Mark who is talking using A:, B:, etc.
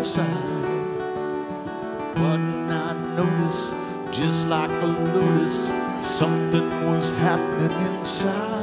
A: outside. But I noticed, just like a lotus, something was happening inside.